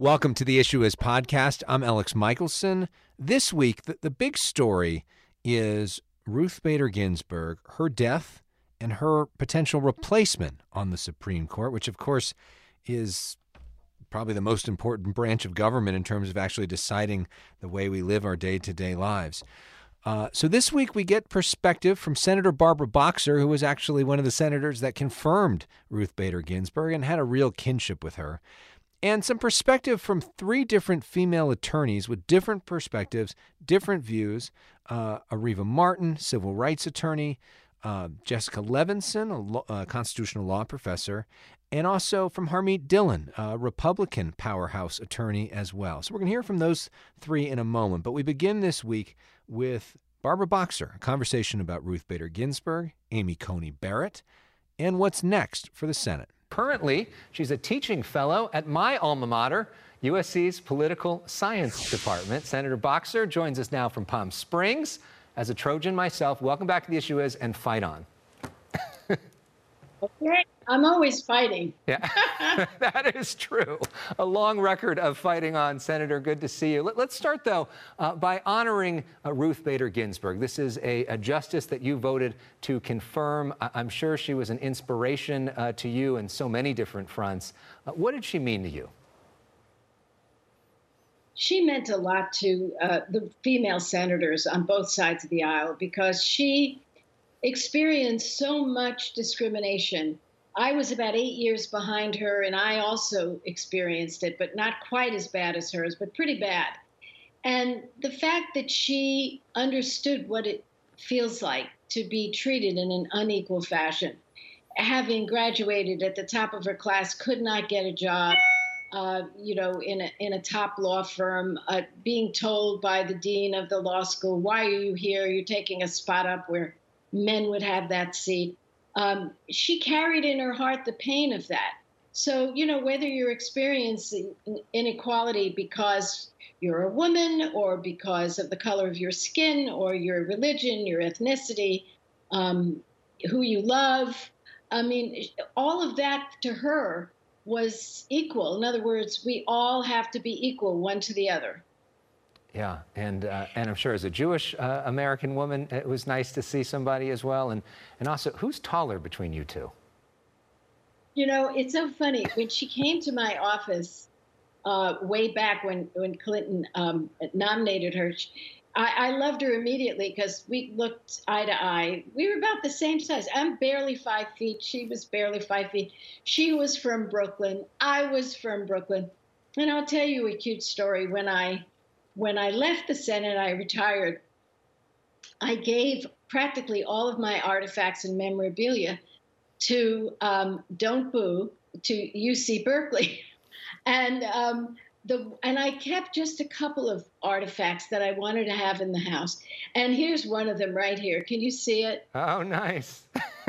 Welcome to the Issue Is podcast. I'm Alex Michelson. This week, the big story is Ruth Bader Ginsburg, her death, and her potential replacement on the Supreme Court, which, of course, is probably the most important branch of government in terms of actually deciding the way we live our day-to-day lives. So this week we get perspective from Senator Barbara Boxer, who was actually one of the senators that confirmed Ruth Bader Ginsburg and had a real kinship with her, and some perspective from three different female attorneys with different perspectives, different views. Areva Martin, civil rights attorney, Jessica Levinson, a constitutional law professor, and also from Harmeet Dillon, a Republican powerhouse attorney as well. So we're going to hear from those three in a moment. But we begin this week with Barbara Boxer, a conversation about Ruth Bader Ginsburg, Amy Coney Barrett, and what's next for the Senate. Currently, she's a teaching fellow at my alma mater, USC's Political Science Department. Senator Boxer joins us now from Palm Springs. As a Trojan myself, welcome back to The Issue Is, and fight on. Okay, I'm always fighting. Yeah, that is true. A long record of fighting on, Senator. Good to see you. Let's start, though, by honoring Ruth Bader Ginsburg. This is a justice that you voted to confirm. I'm sure she was an inspiration to you in so many different fronts. What did she mean to you? She meant a lot to the female senators on both sides of the aisle because she experienced so much discrimination. I was about 8 years behind her, and I also experienced it, but not quite as bad as hers, but pretty bad. And the fact that she understood what it feels like to be treated in an unequal fashion, having graduated at the top of her class, could not get a job, in a top law firm, being told by the dean of the law school, "Why are you here? You're taking a spot up where men would have that seat." She carried in her heart the pain of that. So, whether you're experiencing inequality because you're a woman or because of the color of your skin or your religion, your ethnicity, who you love, all of that to her was equal. In other words, we all have to be equal one to the other. Yeah, and I'm sure as a Jewish American woman, it was nice to see somebody as well. And also, who's taller between you two? It's so funny. When she came to my office way back when Clinton nominated her, I loved her immediately because we looked eye to eye. We were about the same size. I'm barely 5 feet. She was barely 5 feet. She was from Brooklyn. I was from Brooklyn. And I'll tell you a cute story. When I left the Senate, I retired. I gave practically all of my artifacts and memorabilia to Don't Boo, to UC Berkeley. And I kept just a couple of artifacts that I wanted to have in the house. And here's one of them right here. Can you see it? Oh, nice.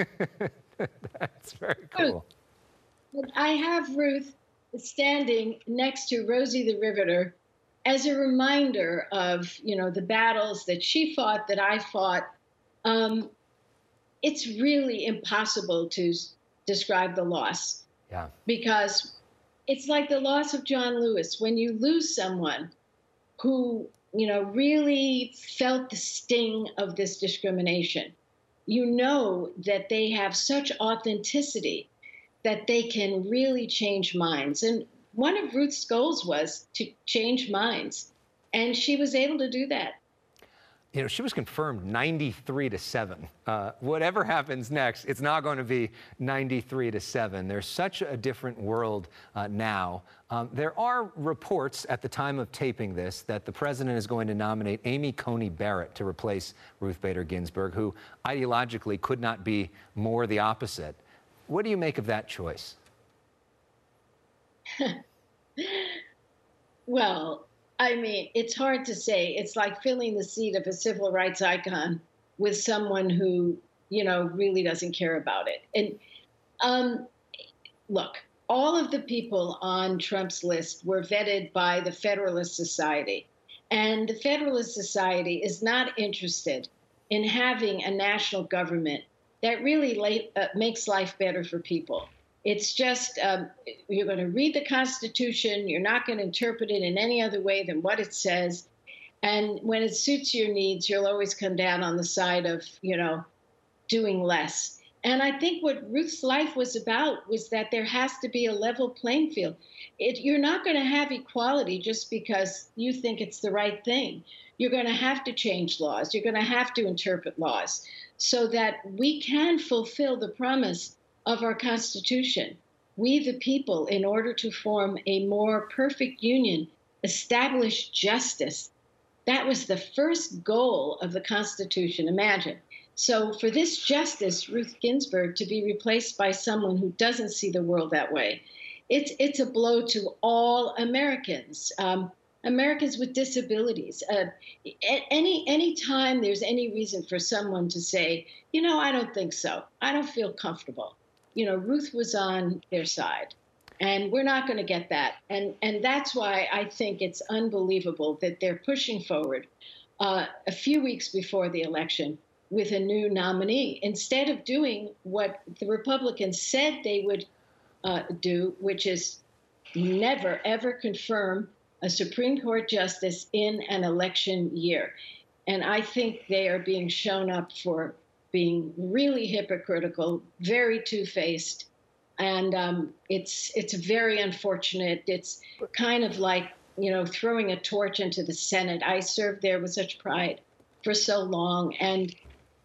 That's very cool. I have Ruth standing next to Rosie the Riveter as a reminder of, the battles that she fought, that I fought. It's really impossible to describe the loss. Yeah. Because it's like the loss of John Lewis. When you lose someone who, really felt the sting of this discrimination, you know that they have such authenticity that they can really change minds. And one of Ruth's goals was to change minds, and she was able to do that. She was confirmed 93-7. Whatever happens next, it's not going to be 93-7. There's such a different world now. There are reports at the time of taping this that the president is going to nominate Amy Coney Barrett to replace Ruth Bader Ginsburg, who ideologically could not be more the opposite. What do you make of that choice? Well, it's hard to say. It's like filling the seat of a civil rights icon with someone who, really doesn't care about it. And look, all of the people on Trump's list were vetted by the Federalist Society. And the Federalist Society is not interested in having a national government that really makes life better for people. It's just you're going to read the Constitution. You're not going to interpret it in any other way than what it says. And when it suits your needs, you'll always come down on the side of, doing less. And I think what Ruth's life was about was that there has to be a level playing field. You're not going to have equality just because you think it's the right thing. You're going to have to change laws. You're going to have to interpret laws so that we can fulfill the promise of our Constitution. We, the people, in order to form a more perfect union, establish justice. That was the first goal of the Constitution. Imagine. So for this justice, Ruth Ginsburg, to be replaced by someone who doesn't see the world that way, it's a blow to all Americans, Americans with disabilities. Any time there's any reason for someone to say, I don't think so, I don't feel comfortable, Ruth was on their side. And we're not going to get that. And that's why I think it's unbelievable that they're pushing forward a few weeks before the election with a new nominee, instead of doing what the Republicans said they would do, which is never, ever confirm a Supreme Court justice in an election year. And I think they are being shown up for being really hypocritical, very two-faced. And it's very unfortunate. It's kind of like, throwing a torch into the Senate. I served there with such pride for so long. And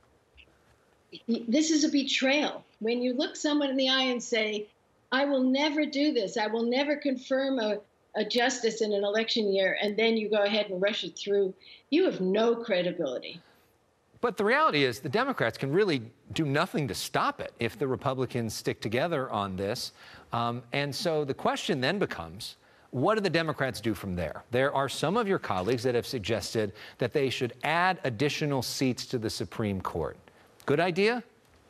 this is a betrayal. When you look someone in the eye and say, I will never do this, I will never confirm a justice in an election year, and then you go ahead and rush it through, you have no credibility. But the reality is the Democrats can really do nothing to stop it if the Republicans stick together on this. And so the question then becomes, what do the Democrats do from there? There are some of your colleagues that have suggested that they should add additional seats to the Supreme Court. Good idea?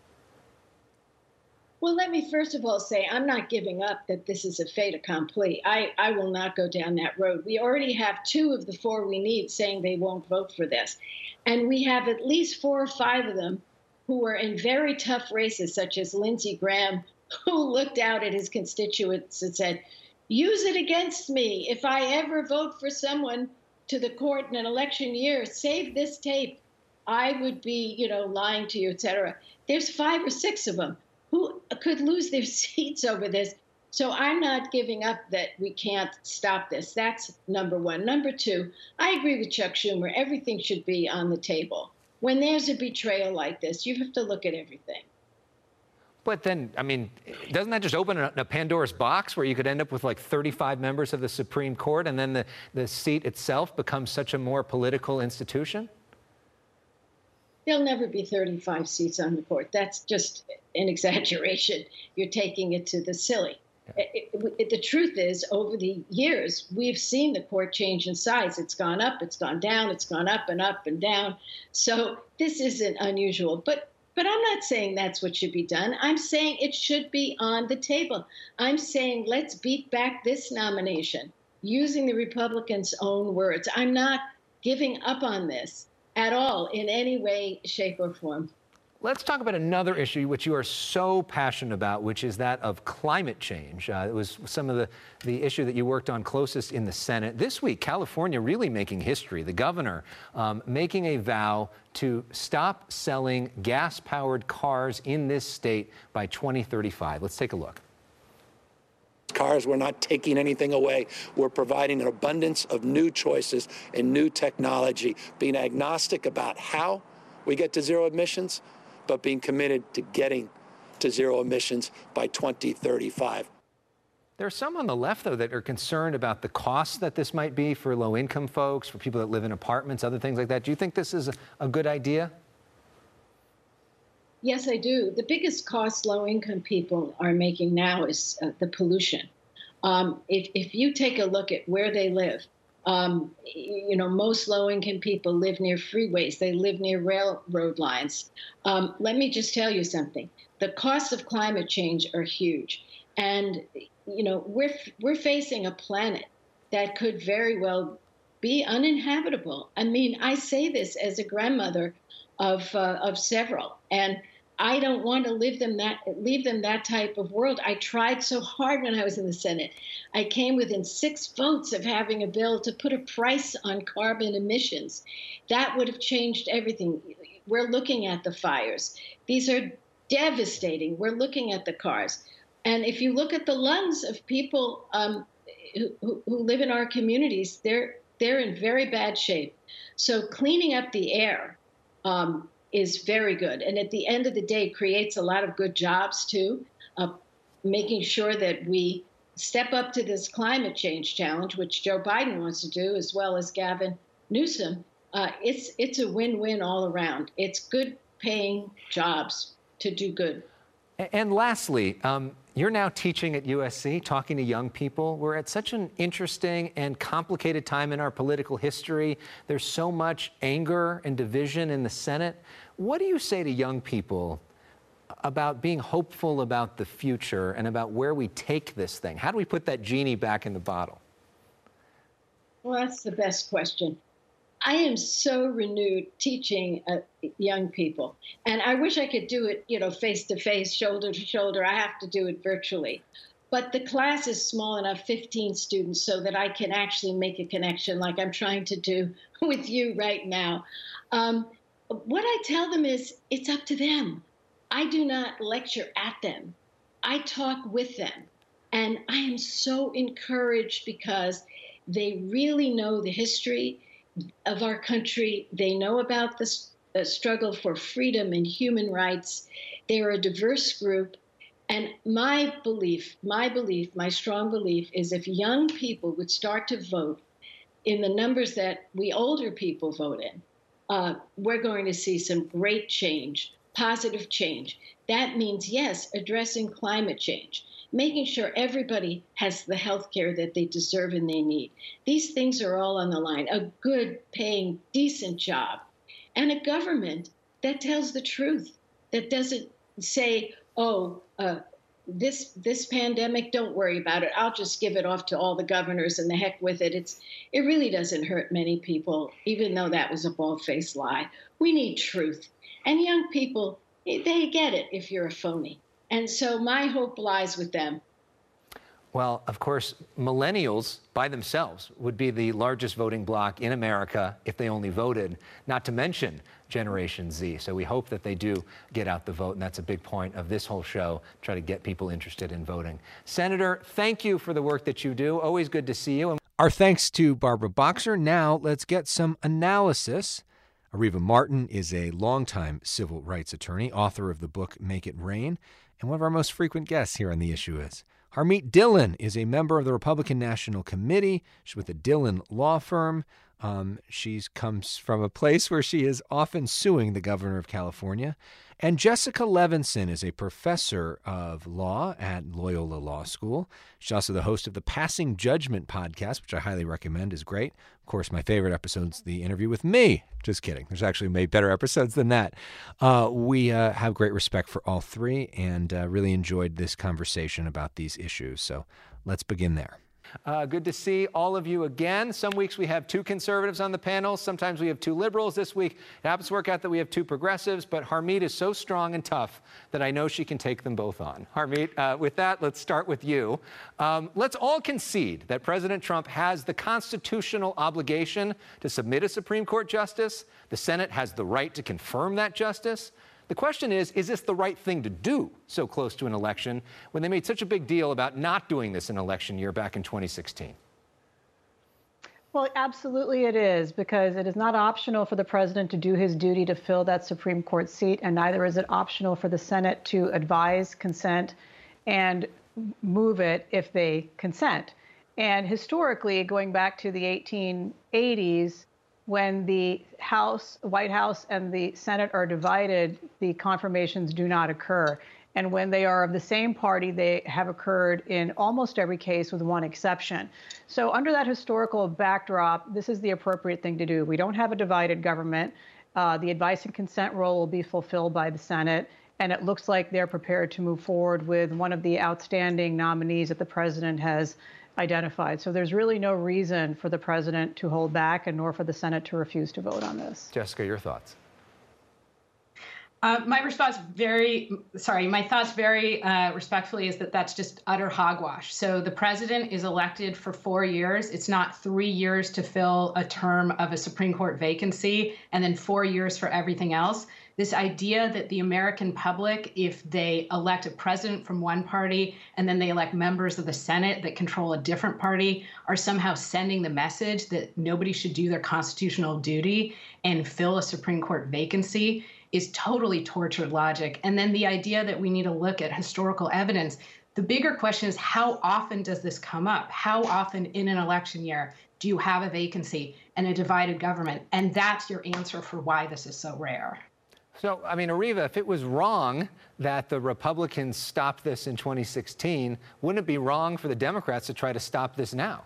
Well, let me first of all say I'm not giving up that this is a fait accompli. I will not go down that road. We already have 2 of the 4 we need saying they won't vote for this. And we have at least 4 or 5 of them who are in very tough races, such as Lindsey Graham, who looked out at his constituents and said, use it against me. If I ever vote for someone to the court in an election year, save this tape. I would be, lying to you, et cetera. There's 5 or 6 of them who could lose their seats over this. So I'm not giving up that we can't stop this. That's number one. Number 2, I agree with Chuck Schumer. Everything should be on the table. When there's a betrayal like this, you have to look at everything. But then, doesn't that just open a Pandora's box where you could end up with like 35 members of the Supreme Court and then the seat itself becomes such a more political institution? There'll never be 35 seats on the court. That's just an exaggeration. You're taking it to the silly. The truth is, over the years, we've seen the court change in size. It's gone up, it's gone down, it's gone up and down. So this isn't unusual. But I'm not saying that's what should be done. I'm saying it should be on the table. I'm saying let's beat back this nomination, using the Republicans' own words. I'm not giving up on this at all in any way, shape, or form. Let's talk about another issue which you are so passionate about, which is that of climate change. It was some of the issue that you worked on closest in the Senate. This week, California really making history. The governor making a vow to stop selling gas-powered cars in this state by 2035. Let's take a look. Cars, we're not taking anything away. We're providing an abundance of new choices and new technology, being agnostic about how we get to zero emissions, but being committed to getting to zero emissions by 2035. There are some on the left, though, that are concerned about the costs that this might be for low-income folks, for people that live in apartments, other things like that. Do you think this is a good idea? Yes, I do. The biggest cost low-income people are making now is the pollution. If you take a look at where they live, most low-income people live near freeways. They live near railroad lines. Let me just tell you something. The costs of climate change are huge. And, we're facing a planet that could very well be uninhabitable. I say this as a grandmother of several. And I don't want to leave them that type of world. I tried so hard when I was in the Senate. I came within 6 votes of having a bill to put a price on carbon emissions. That would have changed everything. We're looking at the fires. These are devastating. We're looking at the cars. And if you look at the lungs of people who live in our communities, they're in very bad shape. So cleaning up the air is very good. And at the end of the day, creates a lot of good jobs, too, making sure that we step up to this climate change challenge, which Joe Biden wants to do, as well as Gavin Newsom. It's a win-win all around. It's good paying jobs to do good. And lastly, you're now teaching at USC, talking to young people. We're at such an interesting and complicated time in our political history. There's so much anger and division in the Senate. What do you say to young people about being hopeful about the future and about where we take this thing? How do we put that genie back in the bottle? Well, that's the best question. I am so renewed teaching young people, and I wish I could do it, face to face, shoulder to shoulder. I have to do it virtually, but the class is small enough, 15 students, so that I can actually make a connection, like I'm trying to do with you right now. What I tell them is, it's up to them. I do not lecture at them. I talk with them, and I am so encouraged because they really know the history of our country. They know about the struggle for freedom and human rights. They're a diverse group. And my strong belief is if young people would start to vote in the numbers that we older people vote in, we're going to see some great change, positive change. That means, yes, addressing climate change, making sure everybody has the health care that they deserve and they need. These things are all on the line. A good, paying, decent job, and a government that tells the truth, that doesn't say, this pandemic, don't worry about it. I'll just give it off to all the governors and the heck with it. It really doesn't hurt many people, even though that was a bald-faced lie. We need truth. And young people, they get it if you're a phony. And so my hope lies with them. Well, of course, millennials by themselves would be the largest voting bloc in America if they only voted, not to mention Generation Z. So we hope that they do get out the vote, and that's a big point of this whole show, try to get people interested in voting. Senator, thank you for the work that you do. Always good to see you. Our thanks to Barbara Boxer. Now let's get some analysis. Areva Martin is a longtime civil rights attorney, author of the book Make It Rain, and one of our most frequent guests here on The Issue Is. Harmeet Dillon is a member of the Republican National Committee. She's with the Dillon Law Firm. She comes from a place where she is often suing the governor of California. And Jessica Levinson is a professor of law at Loyola Law School. She's also the host of the Passing Judgment podcast, which I highly recommend, is great. Of course, my favorite episode's the interview with me. Just kidding. There's actually made better episodes than that. We have great respect for all three and really enjoyed this conversation about these issues. So let's begin there. Good to see all of you again. Some weeks we have 2 conservatives on the panel. Sometimes we have 2 liberals. This week it happens to work out that we have 2 progressives, but Harmeet is so strong and tough that I know she can take them both on. Harmeet, with that, let's start with you. Let's all concede that President Trump has the constitutional obligation to submit a Supreme Court justice. The Senate has the right to confirm that justice. The question is this the right thing to do so close to an election when they made such a big deal about not doing this in election year back in 2016? Well, absolutely it is, because it is not optional for the president to do his duty to fill that Supreme Court seat, and neither is it optional for the Senate to advise, consent, and move it if they consent. And historically, going back to the 1880s, when the White House and the Senate are divided, the confirmations do not occur. And when they are of the same party, they have occurred in almost every case with one exception. So under that historical backdrop, this is the appropriate thing to do. We don't have a divided government. The advice and consent role will be fulfilled by the Senate. And it looks like they're prepared to move forward with one of the outstanding nominees that the president has identified. So there's really no reason for the president to hold back and nor for the Senate to refuse to vote on this. Jessica, your thoughts? My thoughts very respectfully is that that's just utter hogwash. So the president is elected for 4 years. It's not 3 years to fill a term of a Supreme Court vacancy and then 4 years for everything else. This idea that the American public, if they elect a president from one party and then they elect members of the Senate that control a different party, are somehow sending the message that nobody should do their constitutional duty and fill a Supreme Court vacancy is totally tortured logic. And then the idea that we need to look at historical evidence. The bigger question is, how often does this come up? How often in an election year do you have a vacancy and a divided government? And that's your answer for why this is so rare. So, I mean, Areva, if it was wrong that the Republicans stopped this in 2016, wouldn't it be wrong for the Democrats to try to stop this now?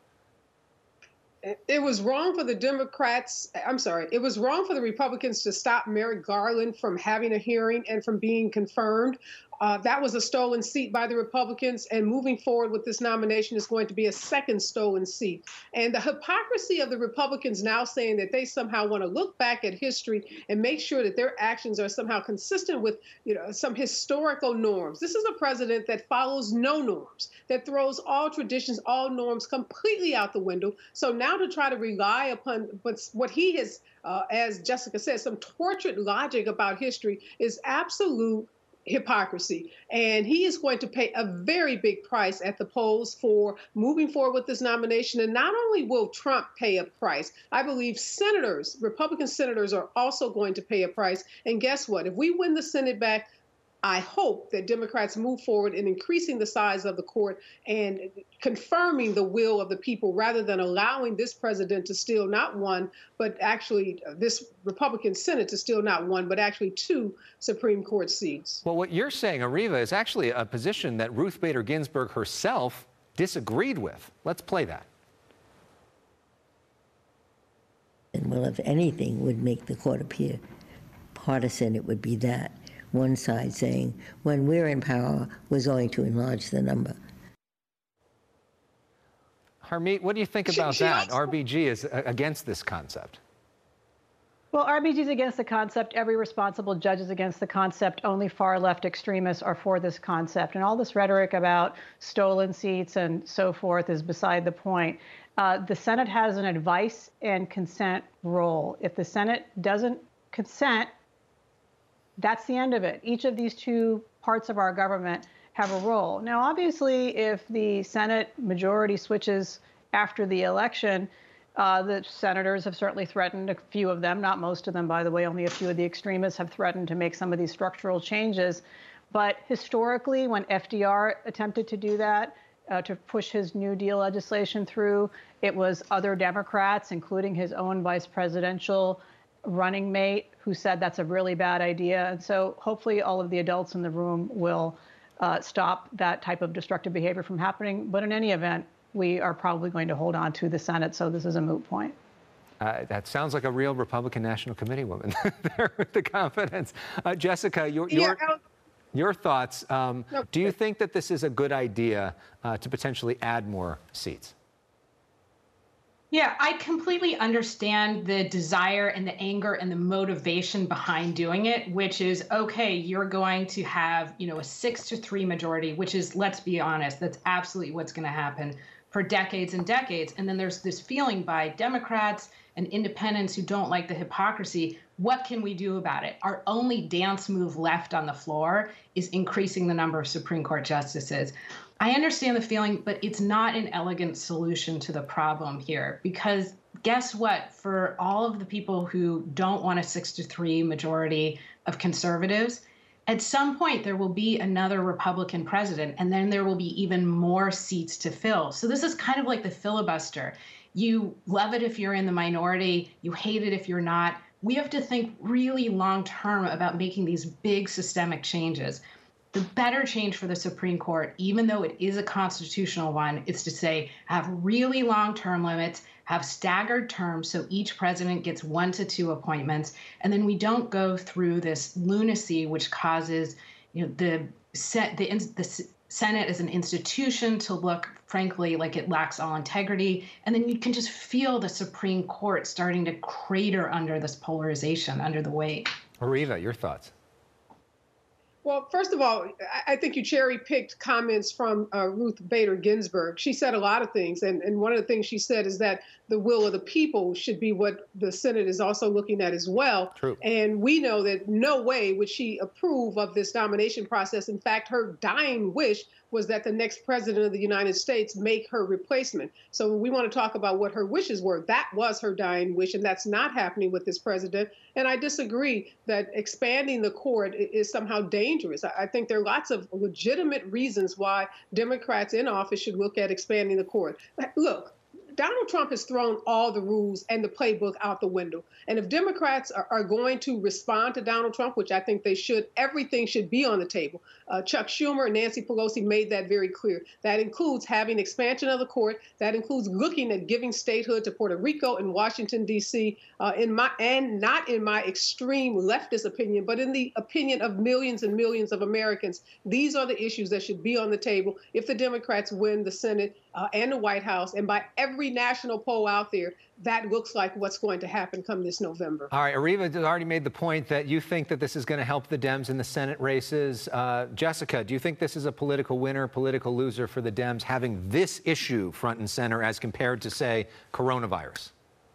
It was wrong for the it was wrong for the Republicans to stop Merrick Garland from having a hearing and from being confirmed. That was a stolen seat by the Republicans, and moving forward with this nomination is going to be a second stolen seat. And the hypocrisy of the Republicans now saying that they somehow want to look back at history and make sure that their actions are somehow consistent with, some historical norms. This is a president that follows no norms, that throws all traditions, all norms completely out the window. So now to try to rely upon what he has, as Jessica said, some tortured logic about history is absolute hypocrisy. And he is going to pay a very big price at the polls for moving forward with this nomination. And not only will Trump pay a price, I believe senators, Republican senators, are also going to pay a price. And guess what? If we win the Senate back, I hope that Democrats move forward in increasing the size of the court and confirming the will of the people rather than allowing this president to steal not one, but actually this Republican Senate to steal not one, but actually 2 Supreme Court seats. Well, what you're saying, Areva, is actually a position that Ruth Bader Ginsburg herself disagreed with. Let's play that. And well, if anything would make the court appear partisan, it would be that. One side saying, when we're in power, we're going to enlarge the number. Harmeet, what do you think about that? RBG is against this concept. Well, RBG is against the concept. Every responsible judge is against the concept. Only far left extremists are for this concept. And all this rhetoric about stolen seats and so forth is beside the point. The Senate has an advice and consent role. If the Senate doesn't consent, that's the end of it. Each of these 2 parts of our government have a role. Now, obviously, if the Senate majority switches after the election, the senators have certainly threatened, a few of them, not most of them, by the way, only a few of the extremists have threatened to make some of these structural changes. But historically, when FDR attempted to do that, to push his New Deal legislation through, it was other Democrats, including his own vice presidential running mate, who said that's a really bad idea. And so hopefully all of the adults in the room will stop that type of destructive behavior from happening. But in any event, we are probably going to hold on to the Senate, so this is a moot point. That sounds like a real Republican National Committee woman there with the confidence. Jessica, your thoughts. Do you think that this is a good idea to potentially add more seats? Yeah, I completely understand the desire and the anger and the motivation behind doing it, which is, okay, you're going to have, a 6-3 majority, which is, let's be honest, that's absolutely what's going to happen for decades and decades. And then there's this feeling by Democrats and independents who don't like the hypocrisy. What can we do about it? Our only dance move left on the floor is increasing the number of Supreme Court justices. I understand the feeling, but it's not an elegant solution to the problem here, because guess what? For all of the people who don't want a 6-3 majority of conservatives, at some point there will be another Republican president, and then there will be even more seats to fill. So this is kind of like the filibuster. You love it if you're in the minority, you hate it if you're not. We have to think really long term about making these big systemic changes. The better change for the Supreme Court, even though it is a constitutional one, is to say have really long term limits, have staggered terms so each president gets 1 to 2 appointments, and then we don't go through this lunacy which causes the Senate as an institution to look, frankly, like it lacks all integrity. And then you can just feel the Supreme Court starting to crater under this polarization, under the weight. Areva, your thoughts? Well, first of all, I think you cherry-picked comments from Ruth Bader Ginsburg. She said a lot of things, and one of the things she said is that the will of the people should be what the Senate is also looking at as well. True. And we know that no way would she approve of this nomination process. In fact, her dying wish was that the next president of the United States make her replacement. So we want to talk about what her wishes were. That was her dying wish, and that's not happening with this president. And I disagree that expanding the court is somehow dangerous. I think there are lots of legitimate reasons why Democrats in office should look at expanding the court. Look, Donald Trump has thrown all the rules and the playbook out the window. And if Democrats are going to respond to Donald Trump, which I think they should, everything should be on the table. Chuck Schumer and Nancy Pelosi made that very clear. That includes having expansion of the court. That includes looking at giving statehood to Puerto Rico and Washington, D.C., and not in my extreme leftist opinion, but in the opinion of millions and millions of Americans. These are the issues that should be on the table if the Democrats win the Senate and the White House. And by every national poll out there, that looks like what's going to happen come this November. All right, Areva has already made the point that you think that this is going to help the Dems in the Senate races. Jessica, do you think this is a political winner, political loser for the Dems, having this issue front and center as compared to, say, coronavirus?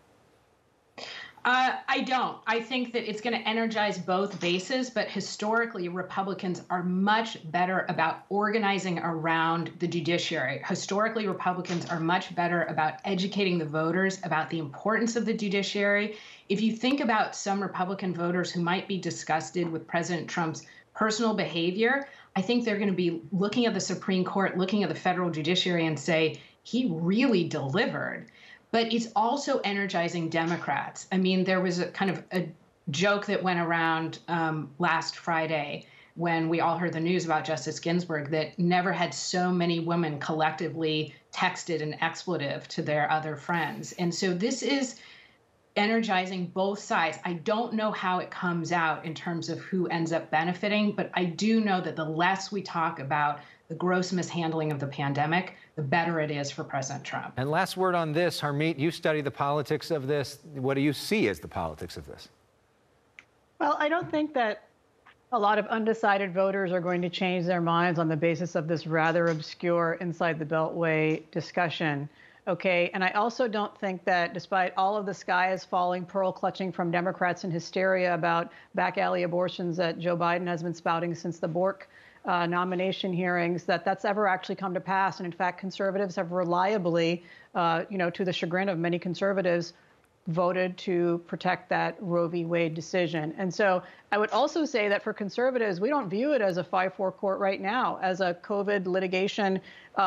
I don't. I think that it's going to energize both bases, but historically, Republicans are much better about organizing around the judiciary. Historically, Republicans are much better about educating the voters about the importance of the judiciary. If you think about some Republican voters who might be disgusted with President Trump's personal behavior, I think they're going to be looking at the Supreme Court, looking at the federal judiciary and say, he really delivered. But it's also energizing Democrats. I mean, there was a kind of a joke that went around last Friday when we all heard the news about Justice Ginsburg that never had so many women collectively texted an expletive to their other friends. And so this is energizing both sides. I don't know how it comes out in terms of who ends up benefiting, but I do know that the less we talk about the gross mishandling of the pandemic, the better it is for President Trump. And last word on this, Harmeet, you study the politics of this. What do you see as the politics of this? Well, I don't think that a lot of undecided voters are going to change their minds on the basis of this rather obscure inside the Beltway discussion. Okay, and I also don't think that despite all of the sky is falling, pearl clutching from Democrats in hysteria about back alley abortions that Joe Biden has been spouting since the Bork nomination hearings, that's ever actually come to pass. And in fact, conservatives have reliably, to the chagrin of many conservatives, voted to protect that Roe v. Wade decision. And so I would also say that for conservatives, we don't view it as a 5-4 court right now. As a COVID litigation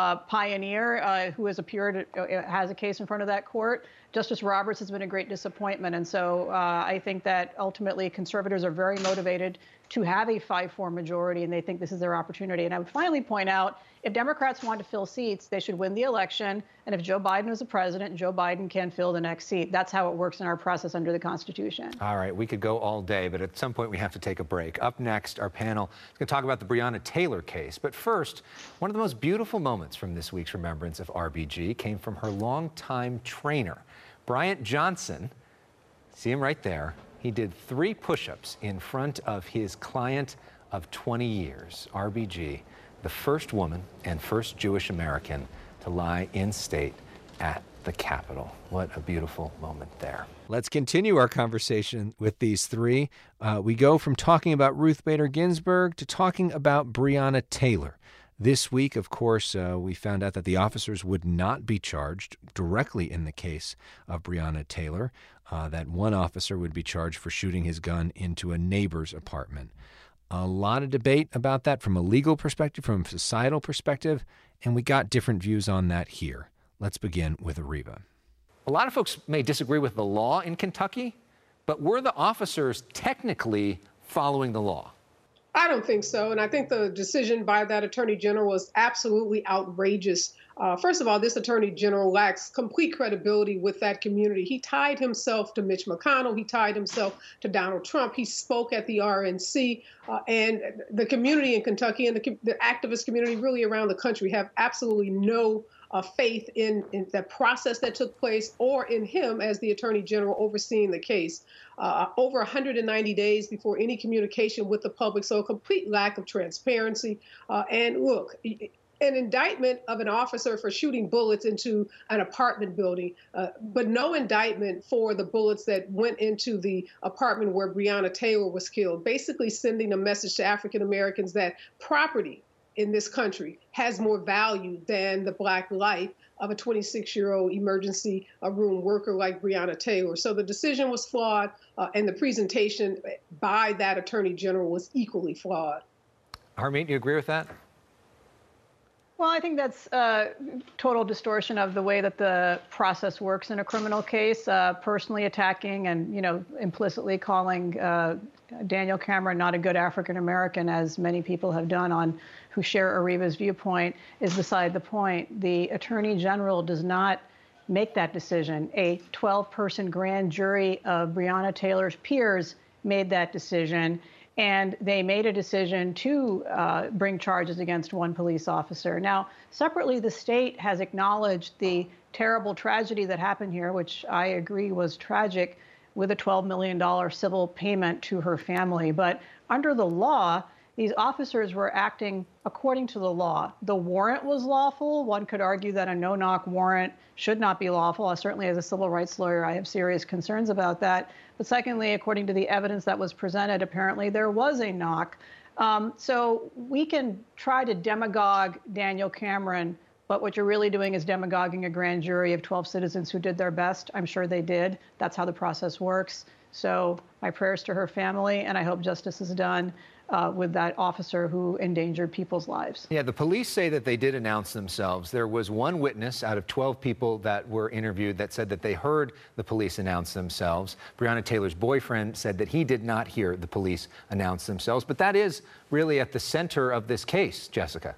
pioneer who has appeared, has a case in front of that court, Justice Roberts has been a great disappointment. And so I think that ultimately conservatives are very motivated to have a 5-4 majority, and they think this is their opportunity. And I would finally point out, if Democrats want to fill seats, they should win the election. And if Joe Biden is the president, Joe Biden can fill the next seat. That's how it works in our process under the Constitution. All right, we could go all day, but at some point we have to take a break. Up next, our panel is going to talk about the Breonna Taylor case. But first, one of the most beautiful moments from this week's Remembrance of RBG came from her longtime trainer, Bryant Johnson. See him right there. He did 3 push-ups in front of his client of 20 years, RBG, the first woman and first Jewish American to lie in state at the Capitol. What a beautiful moment there. Let's continue our conversation with these 3. We go from talking about Ruth Bader Ginsburg to talking about Breonna Taylor. This week, of course, we found out that the officers would not be charged directly in the case of Breonna Taylor, that one officer would be charged for shooting his gun into a neighbor's apartment. A lot of debate about that from a legal perspective, from a societal perspective, and we got different views on that here. Let's begin with Areva. A lot of folks may disagree with the law in Kentucky, but were the officers technically following the law? I don't think so. And I think the decision by that attorney general was absolutely outrageous. First of all, this attorney general lacks complete credibility with that community. He tied himself to Mitch McConnell. He tied himself to Donald Trump. He spoke at the RNC. And the community in Kentucky and the activist community really around the country have absolutely no faith in the process that took place or in him as the Attorney General overseeing the case. Over 190 days before any communication with the public, so a complete lack of transparency. And look, an indictment of an officer for shooting bullets into an apartment building, but no indictment for the bullets that went into the apartment where Breonna Taylor was killed, basically sending a message to African Americans that property in this country has more value than the Black life of a 26-year-old emergency room worker like Breonna Taylor. So the decision was flawed, and the presentation by that Attorney General was equally flawed. Harmeet, you agree with that? Well, I think that's a total distortion of the way that the process works in a criminal case. Personally attacking and, implicitly calling Daniel Cameron not a good African American, as many people have done who share Ariba's viewpoint, is beside the point. The Attorney General does not make that decision. A 12-person grand jury of Breonna Taylor's peers made that decision. And they made a decision to bring charges against one police officer. Now, separately, the state has acknowledged the terrible tragedy that happened here, which I agree was tragic, with a $12 million civil payment to her family. But under the law, these officers were acting according to the law. The warrant was lawful. One could argue that a no-knock warrant should not be lawful. Certainly, as a civil rights lawyer, I have serious concerns about that. But secondly, according to the evidence that was presented, apparently there was a knock. So we can try to demagogue Daniel Cameron, but what you're really doing is demagoguing a grand jury of 12 citizens who did their best. I'm sure they did. That's how the process works. So my prayers to her family, and I hope justice is done with that officer who endangered people's lives. Yeah, the police say that they did announce themselves. There was one witness out of 12 people that were interviewed that said that they heard the police announce themselves. Breonna Taylor's boyfriend said that he did not hear the police announce themselves. But that is really at the center of this case, Jessica.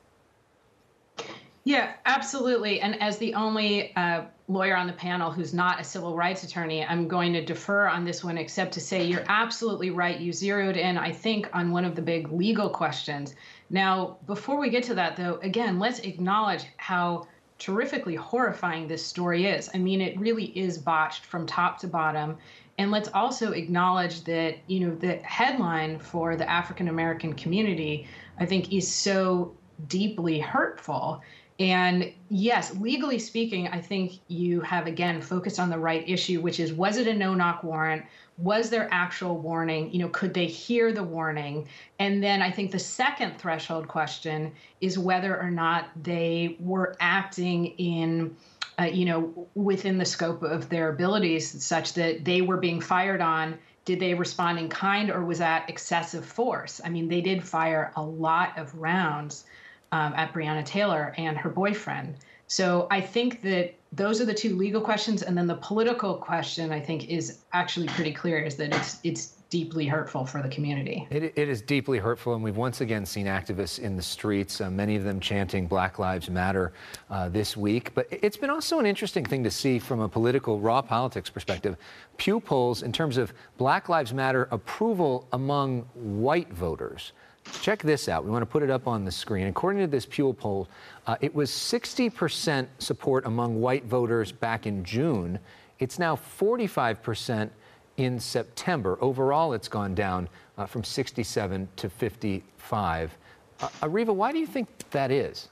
Yeah, absolutely. And as the only lawyer on the panel who's not a civil rights attorney, I'm going to defer on this one, except to say you're absolutely right. You zeroed in, I think, on one of the big legal questions. Now, before we get to that, though, again, let's acknowledge how terrifically horrifying this story is. I mean, it really is botched from top to bottom. And let's also acknowledge that, the headline for the African American community, I think, is so deeply hurtful. And yes, legally speaking, I think you have, again, focused on the right issue, which is, was it a no-knock warrant? Was there actual warning? Could they hear the warning? And then I think the second threshold question is whether or not they were acting in, within the scope of their abilities such that they were being fired on. Did they respond in kind, or was that excessive force? I mean, they did fire a lot of rounds at Breonna Taylor and her boyfriend. So I think that those are the two legal questions. And then the political question, I think, is actually pretty clear, is that it's deeply hurtful for the community. It is deeply hurtful, and we've once again seen activists in the streets, many of them chanting Black Lives Matter this week. But it's been also an interesting thing to see from a political, raw politics perspective. Pew polls in terms of Black Lives Matter approval among white voters. Check this out. We want to put it up on the screen. According to this Pew poll, it was 60% support among white voters back in June. It's now 45% in September. Overall, it's gone down from 67 to 55. Ariba, why do you think that is?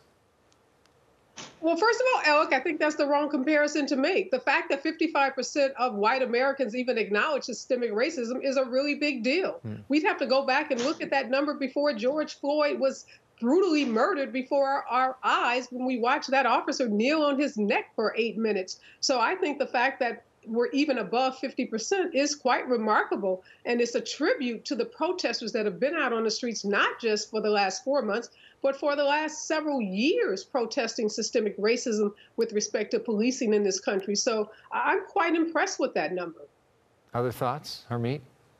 Well, first of all, Alec, I think that's the wrong comparison to make. The fact that 55% of white Americans even acknowledge systemic racism is a really big deal. We'd have to go back and look at that number before George Floyd was brutally murdered before our eyes when we watched that officer kneel on his neck for 8 minutes. So I think the fact that we're even above 50% is quite remarkable. And it's a tribute to the protesters that have been out on the streets, not just for the last 4 months, but for the last several years protesting systemic racism with respect to policing in this country. So I'm quite impressed with that number. Other thoughts, Harmeet?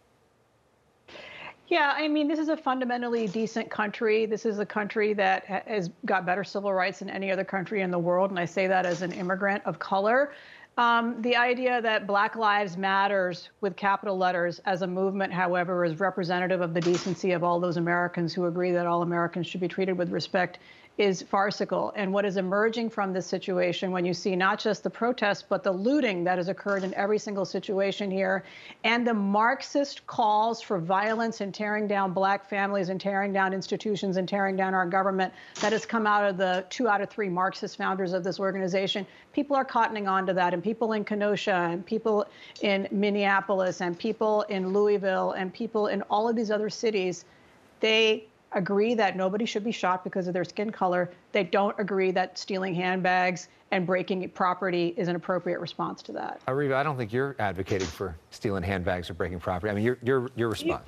Yeah, I mean, this is a fundamentally decent country. This is a country that has got better civil rights than any other country in the world. And I say that as an immigrant of color. The idea that Black Lives Matters with capital letters as a movement, however, is representative of the decency of all those Americans who agree that all Americans should be treated with respect is farcical. And what is emerging from this situation, when you see not just the protests, but the looting that has occurred in every single situation here, and the Marxist calls for violence and tearing down Black families and tearing down institutions and tearing down our government that has come out of the 2 out of 3 Marxist founders of this organization, people are cottoning on to that. And people in Kenosha and people in Minneapolis and people in Louisville and people in all of these other cities, they agree that nobody should be shot because of their skin color. They don't agree that stealing handbags and breaking property is an appropriate response to that. Areva, I don't think you're advocating for stealing handbags or breaking property. I mean, your response.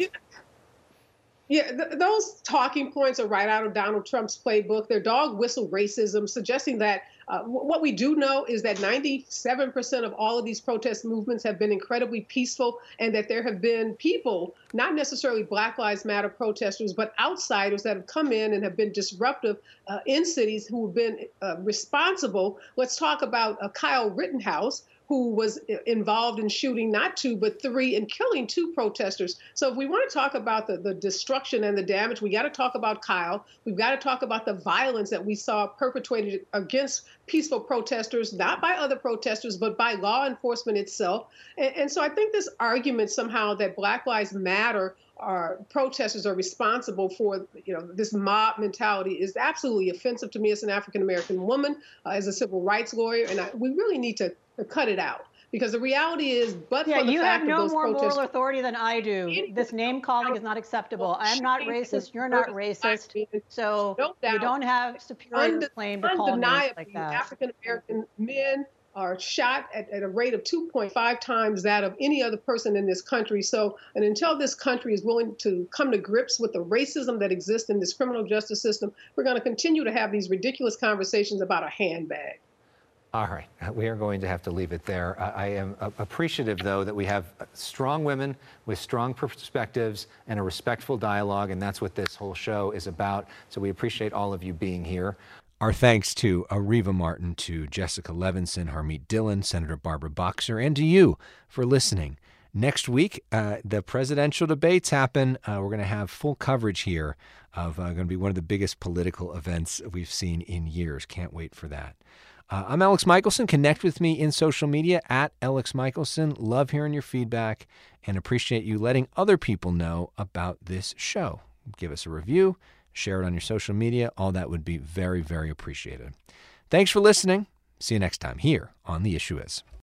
Yeah, those talking points are right out of Donald Trump's playbook. They're dog whistle racism, suggesting that what we do know is that 97% of all of these protest movements have been incredibly peaceful, and that there have been people, not necessarily Black Lives Matter protesters, but outsiders that have come in and have been disruptive in cities who have been responsible. Let's talk about Kyle Rittenhouse, who was involved in shooting not 2, but 3 and killing 2 protesters. So if we want to talk about the destruction and the damage, we got to talk about Kyle. We've got to talk about the violence that we saw perpetrated against peaceful protesters, not by other protesters, but by law enforcement itself. And so I think this argument somehow that Black Lives Matter our protesters are responsible for, this mob mentality is absolutely offensive to me as an African-American woman, as a civil rights lawyer, and we really need to cut it out. Because the reality is, but for the you fact have no of those more moral protesters, authority than I do. This name calling is not acceptable. I'm not racist. You're not racist. So you don't have superior claim to call me like that. African-American men are shot at a rate of 2.5 times that of any other person in this country. So, and until this country is willing to come to grips with the racism that exists in this criminal justice system, we're going to continue to have these ridiculous conversations about a handbag. All right, we are going to have to leave it there. I am appreciative, though, that we have strong women with strong perspectives and a respectful dialogue, and that's what this whole show is about. So we appreciate all of you being here. Our thanks to Areva Martin, to Jessica Levinson, Harmeet Dillon, Senator Barbara Boxer, and to you for listening. Next week, the presidential debates happen. We're going to have full coverage here of going to be one of the biggest political events we've seen in years. Can't wait for that. I'm Alex Michelson. Connect with me in social media at Alex Michelson. Love hearing your feedback and appreciate you letting other people know about this show. Give us a review. Share it on your social media. All that would be very, very appreciated. Thanks for listening. See you next time here on The Issue Is.